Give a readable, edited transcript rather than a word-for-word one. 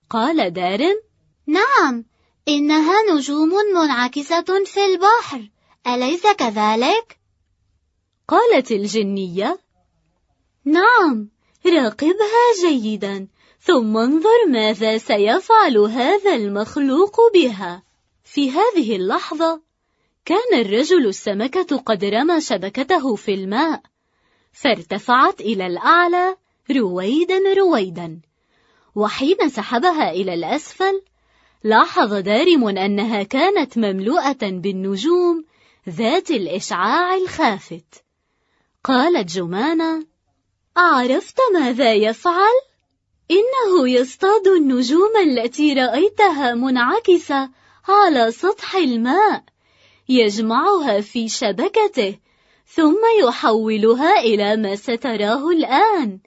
قال دارين: نعم، إنها نجوم منعكسة في البحر، أليس كذلك؟ قالت الجنية: نعم، راقبها جيدا، ثم انظر ماذا سيفعل هذا المخلوق بها. في هذه اللحظة كان الرجل السمكة قد رمى شبكته في الماء، فارتفعت إلى الأعلى رويدا رويدا، وحين سحبها إلى الأسفل لاحظ دارم أنها كانت مملوءة بالنجوم ذات الإشعاع الخافت. قالت جمانة: أعرفت ماذا يفعل؟ إنه يصطاد النجوم التي رأيتها منعكسة على سطح الماء، يجمعها في شبكته ثم يحولها إلى ما ستراه الآن.